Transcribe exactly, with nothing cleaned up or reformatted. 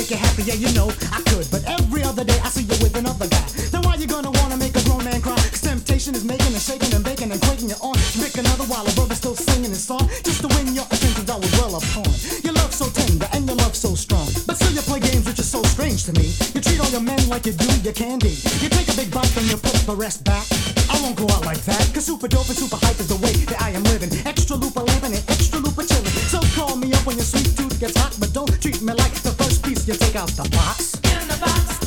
make you happy, yeah, you know I could. But every other day I see you with another guy. Then why you gonna wanna make a grown man cry? Cause temptation is making and shaking and baking and quaking you on. You pick another while a brother's still singing his song. Just to win your attention, I was well upon. Your love so tender and your love so strong. But still you play games which are so strange to me. You treat all your men like you do your candy. You take a big bite and you put the rest back. I won't go out like that. Cause super dope and super hype is the way that I am living. Extra looper living and extra looper chilling. So call me up when your sweet tooth gets hot. But don't treat me like the first piece you take out the box. In the box.